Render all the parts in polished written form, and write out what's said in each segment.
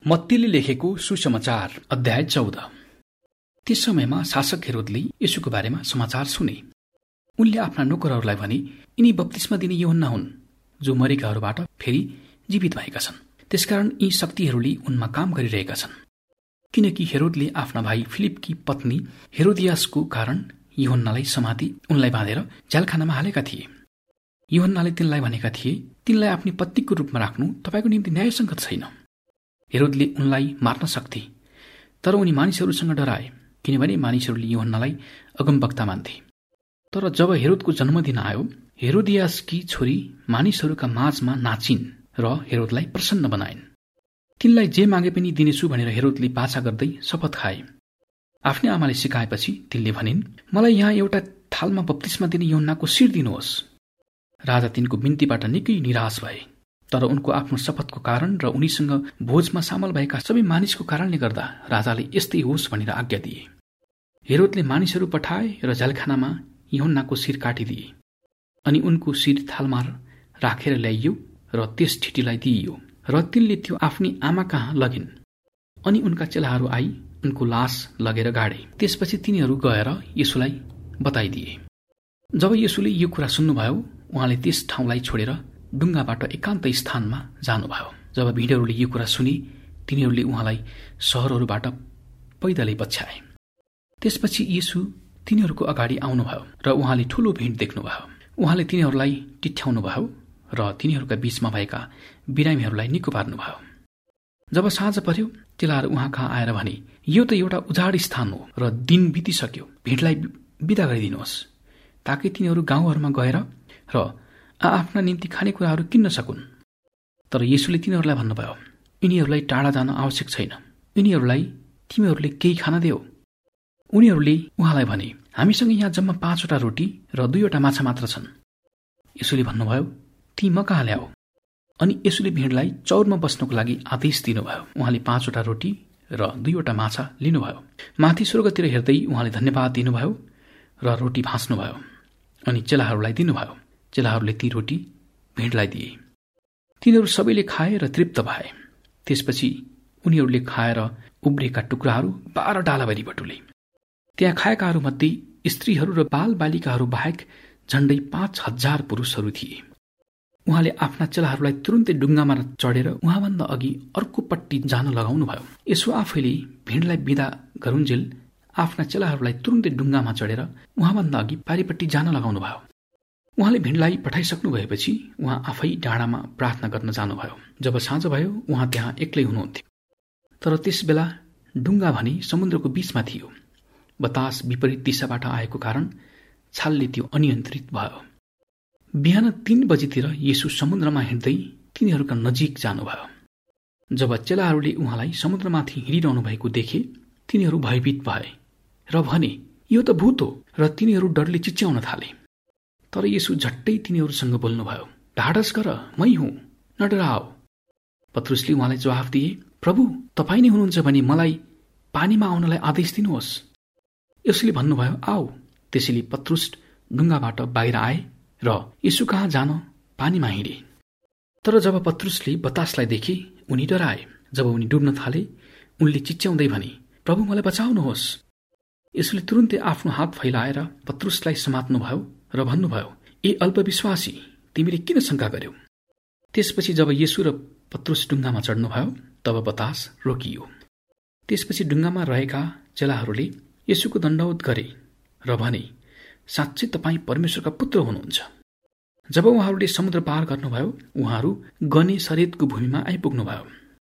मत्तीले लेखेको सुसमाचार अध्याय 14। त्यस समयमा शासक हेरोदले येशूको बारेमा समाचार सुने। उनले आफ्ना नोकरहरूलाई भने, यिनी बप्तिस्मा दिने यूहन्ना हुन्, जो मरेकाहरूबाट फेरि जीवित भएका छन्। त्यसकारण यी शक्तिहरूले उनमा काम गरिरहेका छन्। किनकि हेरोदले आफ्ना भाइ फिलिपकी पत्नी हेरोदियासको कारण यूहन्नालाई समाती उनलाई बाँधेर झ्यालखानामा हालेका थिए। यूहन्नाले तिनलाई भनेका थिए, तिनलाई आफ्नी पत्नीको रूपमा राख्नु तपाईँको निम्ति न्यायसङ्गत छैन। हेरोदले उनलाई मार्न सक्थे, तर उनी मानिसहरूसँग डराए, किनभने मानिसहरूले यूहन्नालाई अगमवक्ता मान्थे। तर जब हेरोदको जन्मदिन आयो, हेरोदियासकी छोरी मानिसहरूका माझमा नाचिन् र हेरोदलाई प्रसन्न बनाइन्। तिनलाई जे मागे पनि दिनेछु भनेर हेरोदले बाचा गर्दै शपथ खाए। आफ्नै आमाले सिकाएपछि तिनले भनिन्, मलाई यहाँ एउटा थालमा बप्तिस्मा दिने यूहन्नाको शिर दिनुहोस्। राजा तिनको बिन्तीबाट निकै निराश भए, तर उनको आफ्नो शपथको कारण र उनीसँग भोजमा सामेल भएका सबै मानिसको कारणले गर्दा राजाले यस्तै होस् भनेर आज्ञा दिए। हेरोदले मानिसहरू पठाए र झ्यालखानामा यूहन्नाको शिर काटिदिए। अनि उनको शिर थालमा राखेर ल्याइयो र त्यस ठिटीलाई दिइयो र तिनले त्यो आफ्नी आमा कहाँ लगिन्। अनि उनका चेलाहरू आई उनको लास लगेर गाडे। त्यसपछि तिनीहरू गएर येशूलाई बताइदिए। जब येशूले यो कुरा सुन्नुभयो, उहाँले त्यस ठाउँलाई छोडेर डुङ्गाबाट एकान्त स्थानमा जानुभयो। जब भिडहरूले यो कुरा सुने, तिनीहरूले उहाँलाई सहरहरूबाट पैदलै पछ्याए। त्यसपछि येशू तिनीहरूको अगाडि आउनुभयो र उहाँले ठूलो भिड देख्नुभयो। उहाँले तिनीहरूलाई टिठ्याउनुभयो र तिनीहरूका बीचमा भएका बिरामीहरूलाई निको पार्नुभयो। जब साँझ पर्यो, चेलाहरू उहाँ कहाँ आएर भने, यो त एउटा उजाड स्थान हो र दिन बितिसक्यो, भिडलाई बिदा गरिदिनुहोस्, ताकि तिनीहरू गाउँहरूमा गएर र आफ्ना निम्ति खानेकुराहरू किन्न सकुन्। तर येशूले तिनीहरूलाई भन्नुभयो, यिनीहरूलाई टाढा जान आवश्यक छैन, यिनीहरूलाई तिमीहरूले केही खान देऊ। उनीहरूले उहाँलाई भने, हामीसँग यहाँ जम्मा 5वटा रोटी र 2वटा माछा मात्र छन्। येशूले भन्नुभयो, ती म कहाँ ल्याऊ। अनि येशूले भिडलाई चौरमा बस्नको लागि आदेश दिनुभयो। उहाँले 5वटा रोटी र 2वटा माछा लिनुभयो, माथि स्वर्गतिर हेर्दै उहाँले धन्यवाद दिनुभयो र रोटी भाँच्नुभयो अनि चेलाहरूलाई दिनुभयो। चेलाहरूले ती रोटी भिडलाई दिए। तिनीहरू सबैले खाए र तृप्त भए। त्यसपछि उनीहरूले खाएर उब्रेका टुक्राहरू 12 डालाभरि बटुले। त्यहाँ खाएकाहरूमध्ये स्त्रीहरू र बाल बालिकाहरू बाहेक झण्डै 5000 पुरुषहरू थिए। उहाँले आफ्ना चेलाहरूलाई तुरुन्तै डुङ्गामा चढेर उहाँभन्दा अघि अर्को पट्टि जान लगाउनुभयो। यसो आफैले भिडलाई बिदा गरुन्जेल आफ्ना चेलाहरूलाई तुरुन्तै डुङ्गामा चढेर उहाँभन्दा अघि पारिपट्टि जान लगाउनुभयो। उहाँले भिडलाई पठाइसक्नु भएपछि उहाँ आफै डाँडामा प्रार्थना गर्न जानुभयो। जब साँझ भयो, उहाँ त्यहाँ एक्लै हुनुहुन्थ्यो। तर त्यस बेला डुङ्गा भने समुद्रको बीचमा थियो। बतास विपरीत दिशाबाट आएको कारण छालले त्यो अनियन्त्रित भयो। बिहान 3 बजीतिर येशू समुद्रमा हिँड्दै तिनीहरूका नजिक जानुभयो। जब चेलाहरूले उहाँलाई समुद्रमाथि हिँडिरहनु भएको देखे, तिनीहरू भयभीत भए र भने, यो त भूत हो, र तिनीहरू डरले चिच्याउन थाले। तर येशू झट्टै तिनीहरूसँग बोल्नुभयो, ढाडस गर, मै हुँ, न डराओ। पत्रुसले उहाँलाई जवाफ दिए, प्रभु, तपाईँ नै हुनुहुन्छ भने मलाई पानीमा आउनलाई आदेश दिनुहोस्। यसले भन्नुभयो, आऊ। त्यसैले पत्रुस डुङ्गाबाट बाहिर आए र येशू कहाँ जान पानीमा हिँडे। तर जब पत्रुसले बतासलाई देखे, उनी डराए। जब उनी डुब्न थाले, उनले चिच्याउँदै भने, प्रभु, मलाई बचाउनुहोस्। यसले तुरुन्तै आफ्नो हात फैलाएर पत्रुसलाई समात्नुभयो र भन्नुभयो, ए अल्पविश्वासी, तिमीले किन शङ्का गर्यौ। त्यसपछि जब येशू र पत्रुस डुङ्गामा चढ्नुभयो, तब बतास रोकियो। त्यसपछि डुङ्गामा रहेका चेलाहरूले येशूको दण्डवत गरे र भने, साँच्चै तपाईँ परमेश्वरका पुत्र हुनुहुन्छ। जब उहाँहरूले समुद्र पार गर्नुभयो, उहाँहरू गनेसरेतको भूमिमा आइपुग्नुभयो।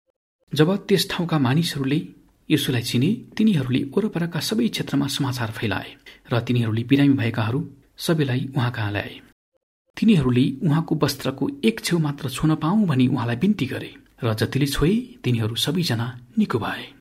जब त्यस ठाउँका मानिसहरूले येशूलाई चिने, तिनीहरूले वरपरका सबै क्षेत्रमा समाचार फैलाए र तिनीहरूले बिरामी भएकाहरू सबैलाई उहाँ कहाँ ल्याए। तिनीहरूले उहाँको वस्त्रको एक छेउ मात्र छुन पाऊँ भनी उहाँलाई बिन्ती गरे र जतिले छोए तिनीहरू सबैजना निको भए।